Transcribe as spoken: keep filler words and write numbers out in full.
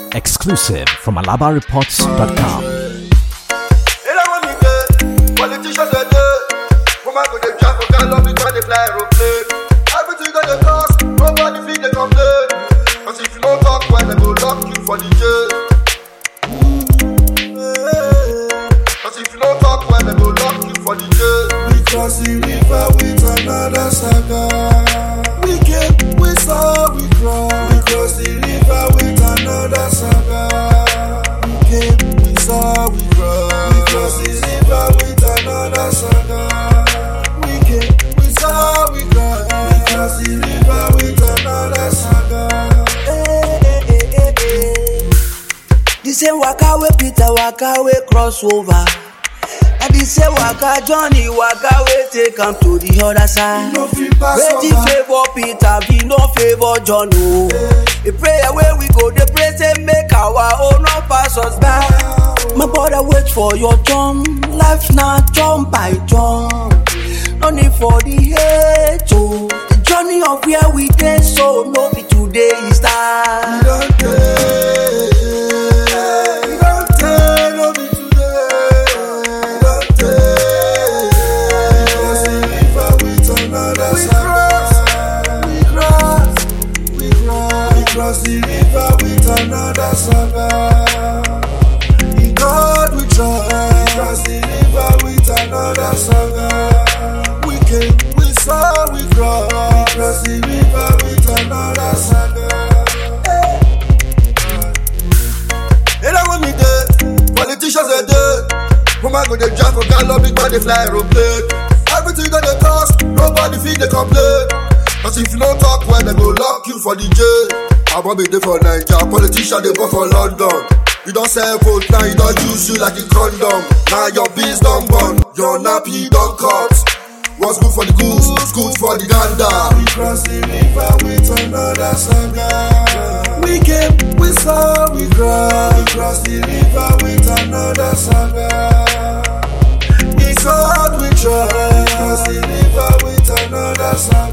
Exclusive from alaba reports dot com. Politicians are dead. Woman go dey drive for car, love it when they fly aeroplane. Everything that they cost, nobody feel they complain. Cause if you don't talk well, they go lock you for the jail. Cause if you don't talk well, they go lock you for the jail. We cross the river with another saga. We came, we saw, we cross. We cross the river with another saga. We came, we saw, we cross. We cross the river with another saga. We came, we saw, we cross. We cross the river with another saga. Hey, hey, hey, hey, hey. The same waka we Peter waka we cross over. And the same waka Johnny waka we take him to the other side. No waiting favor Peter, we no favor John. Oh, the prayer where we go, the prayer say make our own no pass us by. My brother wait for your turn, life not jump by jump. No need for the hate, oh. The journey of where we dey, so no be today is that. We don't care, we don't care, no be today. We don't care. We cross the river with another saga. We cross, we cross, we cross the river with another saga. In God we trust. We cross the river with another saga. We came, we saw, we cross. We cross the river with another saga. Hey, that when me dead, politicians are dead. Woman go dey drive for car, love it when they fly aeroplane. Everything that they cost, nobody feel they complain. Cause if you don't talk well, they go lock you for the jail. I want be there for Nigeria, politicians they go for London. You don't sell vote, now you don't use you like a condom. Now your bees don't burn, your nappy don't cut. What's good for the goose, good for the gander. We cross the river with another saga. We came, we saw, we cross. We cross the river with another saga. We cross, we cross. We cross the river with another saga.